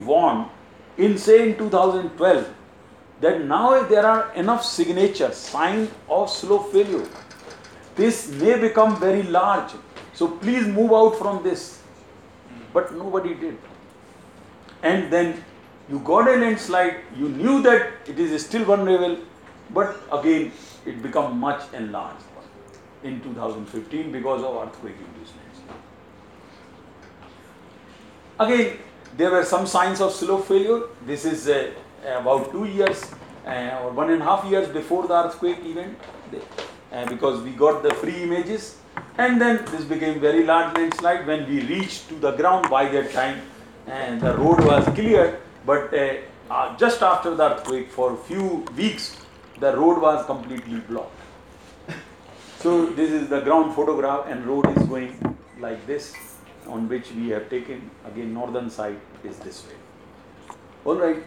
warned in say in 2012 that now there are enough signatures, sign of slope failure. This may become very large, so please move out from this. But nobody did. And then you got a landslide, you knew that it is still vulnerable, but again it became much enlarged in 2015 because of earthquake induced landslide. Again, there were some signs of slope failure. This is about 2 years or 1.5 years before the earthquake event, because we got the free images. And then this became very large landslide when we reached to the ground. By that time, the road was cleared, but just after the earthquake, for a few weeks, the road was completely blocked. So this is the ground photograph, and road is going like this, on which we have taken. Again, northern side is this way. All right.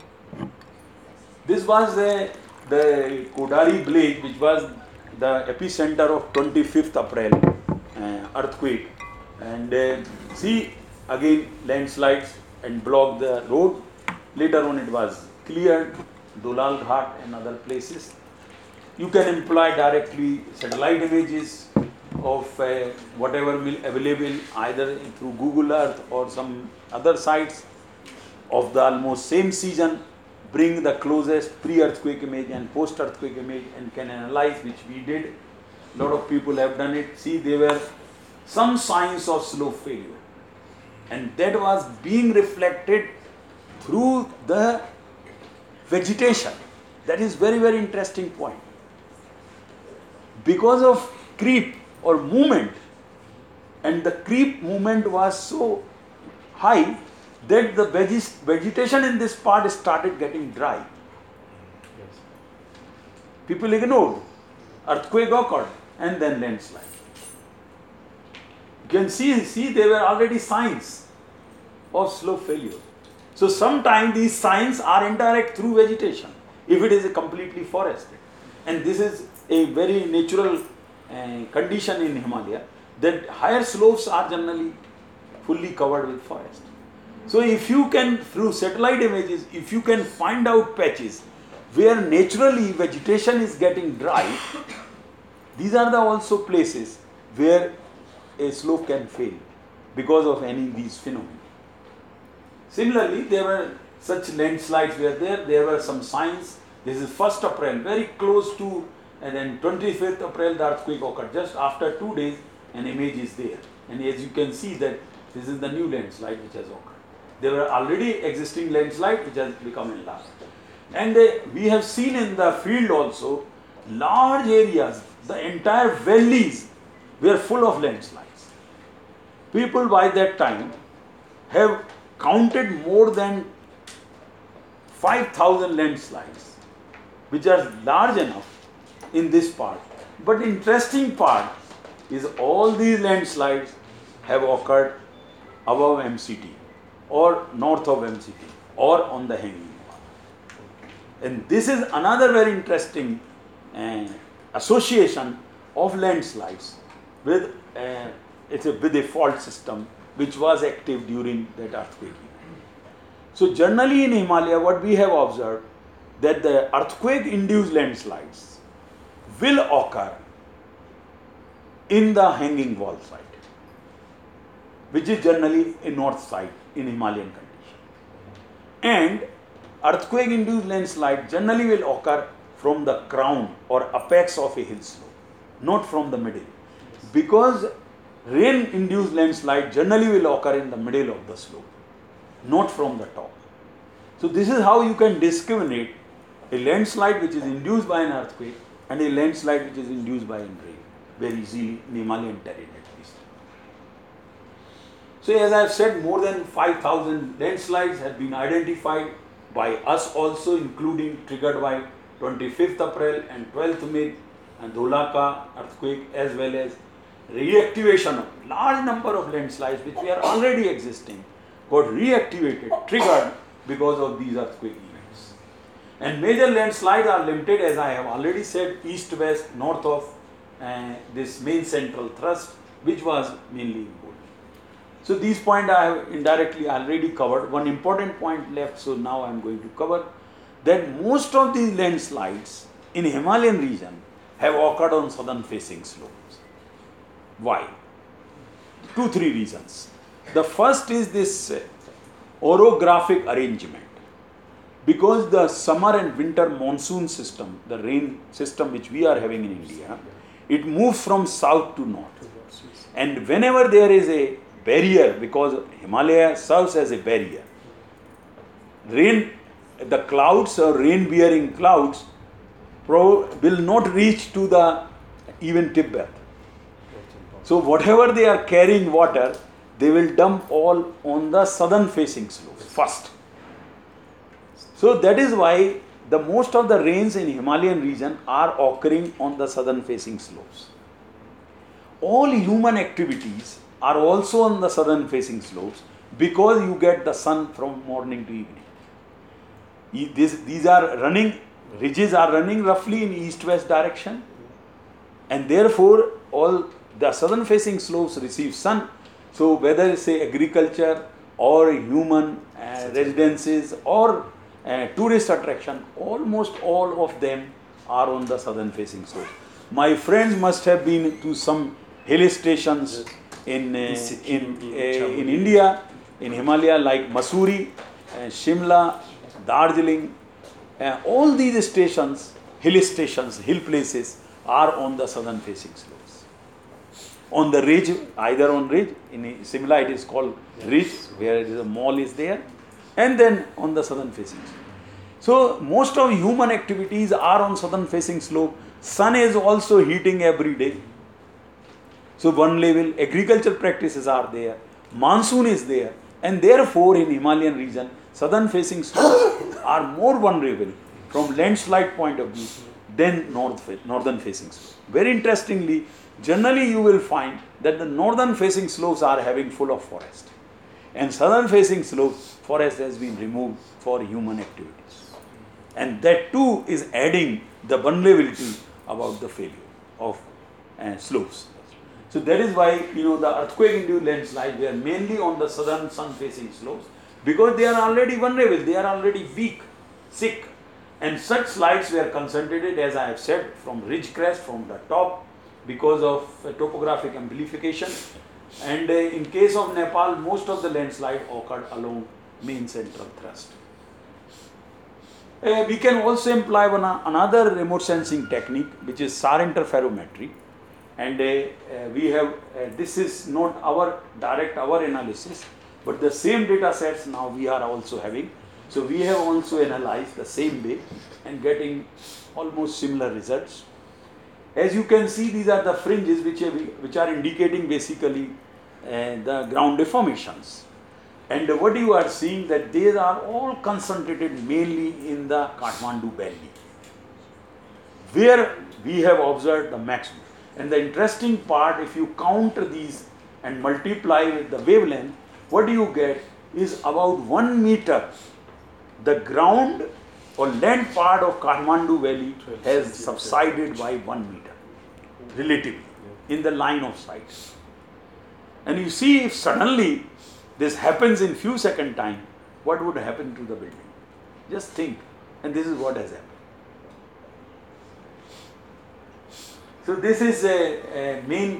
This was the Kodari village, which was the epicenter of 25th April earthquake. And see, again landslides and blocked the road. Later on it was cleared, Dolal Ghat and other places. You can employ directly satellite images of whatever will available either through Google Earth or some other sites of the almost same season. Bring the closest pre-earthquake image and post-earthquake image and can analyze, which we did. A lot of people have done it. See, there were some signs of slope failure, and that was being reflected through the vegetation. That is very, very interesting point. Because of creep or movement, and the creep movement was so high that the vegetation in this part started getting dry. Yes. People ignored. Earthquake occurred and then landslide. You can see there were already signs of slope failure. So sometimes these signs are indirect through vegetation if it is completely forested. And this is a very natural condition in Himalaya, that higher slopes are generally fully covered with forest. So if you can, through satellite images, if you can find out patches where naturally vegetation is getting dry, these are the also places where a slope can fail because of any of these phenomena. Similarly, there were such landslides were there were some signs. This is 1st April, very close to, and then 25th April the earthquake occurred. Just after 2 days an image is there, and as you can see that this is the new landslide which has occurred. There were already existing landslide which has become enlarged. And we have seen in the field also large areas, the entire valleys were full of landslides. People by that time have counted more than 5,000 landslides, which are large enough in this part. But interesting part is all these landslides have occurred above MCT or north of MCT or on the hanging wall. And this is another very interesting association of landslides with with a fault system which was active during that earthquake event. So generally in Himalaya, what we have observed, that the earthquake induced landslides will occur in the hanging wall site, which is generally a north side in Himalayan condition. And earthquake induced landslide generally will occur from the crown or apex of a hill slope, not from the middle, because rain induced landslide generally will occur in the middle of the slope, not from the top. So this is how you can discriminate a landslide which is induced by an earthquake and a landslide which is induced by a rain very easily in Himalayan terrain at least. So as I have said, more than 5,000 landslides have been identified by us also, including triggered by 25th April and 12th May and Dholaka earthquake, as well as reactivation of large number of landslides which were already existing, got reactivated, triggered because of these earthquake events. And major landslides are limited, as I have already said, east-west, north of this main central thrust, which was mainly in Golden. So these points I have indirectly already covered. One important point left, so now I am going to cover that most of these landslides in Himalayan region have occurred on southern facing slopes. Why? 2-3 reasons. The first is this orographic arrangement. Because the summer and winter monsoon system, the rain system which we are having in India, it moves from south to north. And whenever there is a barrier, because Himalaya serves as a barrier, the clouds or rain bearing clouds will not reach to the even Tibet. So whatever they are carrying water, they will dump all on the southern facing slopes first. So that is why the most of the rains in Himalayan region are occurring on the southern facing slopes. All human activities are also on the southern facing slopes because you get the sun from morning to evening. These are running, ridges are running roughly in east-west direction, and therefore all the southern facing slopes receive sun. So whether it's say agriculture or human residences or tourist attraction, almost all of them are on the southern facing slopes. My friends must have been to some hill stations in India, in Himalaya, like Mussoorie, Shimla, Darjeeling. All these stations, hill places are on the southern facing slopes. On the ridge, either on ridge, in Shimla it is called ridge, where a mall is there, and then on the southern facing slope. So most of human activities are on southern facing slope. Sun is also heating every day. So one level, agriculture practices are there, monsoon is there, and therefore in Himalayan region, southern facing slopes are more vulnerable from landslide point of view than northern facing slopes. Very interestingly, generally you will find that the northern facing slopes are having full of forest, and southern facing slopes, forest has been removed for human activities. And that too is adding the vulnerability about the failure of slopes. So that is why the earthquake-induced landslides were mainly on the southern sun-facing slopes, because they are already vulnerable, they are already weak, sick, and such slides were concentrated, as I have said, from ridge crest, from the top, because of topographic amplification. And in case of Nepal, most of the landslide occurred along main central thrust. We can also employ another remote sensing technique, which is SAR interferometry. And we have, this is not our analysis, but the same data sets now we are also having. So we have also analyzed the same way and getting almost similar results. As you can see, these are the fringes which are indicating basically the ground deformations. And what you are seeing that these are all concentrated mainly in the Kathmandu Valley, where we have observed the maximum. And the interesting part, if you count these and multiply with the wavelength, what you get is about 1 meter. The ground or land part of Kathmandu Valley has subsided by 1 meter, relatively, in the line of sight. And you see, if suddenly this happens in few second time, what would happen to the building? Just think, and this is what has happened. So this is a main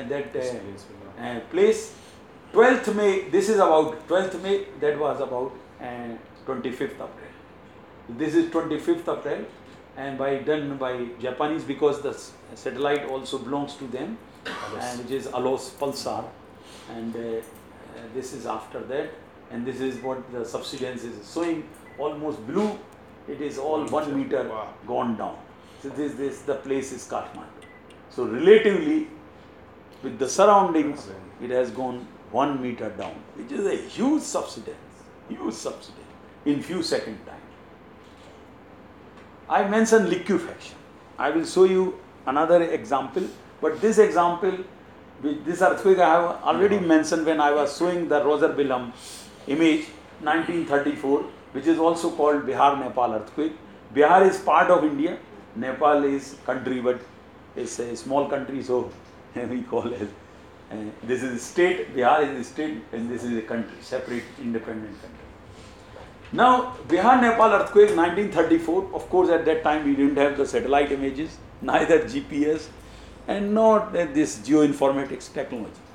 place. 12th May, this is about 12th May, that was about 25th April. This is 25th April, and done by Japanese, because the satellite also belongs to them, which is ALOS Pulsar, and this is after that, and this is what the subsidence is showing, almost blue. It is all 1 meter gone down. So the place is Kathmandu. So relatively, with the surroundings, it has gone 1 meter down, which is a huge subsidence in few second time. I mentioned liquefaction. I will show you another example, but this example, this earthquake I have already mentioned when I was showing the Roger Bilham image, 1934, which is also called Bihar-Nepal earthquake. Bihar is part of India, Nepal is country, but it's a small country, so we call it This is a state, Bihar is a state, and this is a country, separate, independent country. Now, Bihar Nepal earthquake 1934, of course at that time we didn't have the satellite images, neither GPS, and not this geoinformatics technology.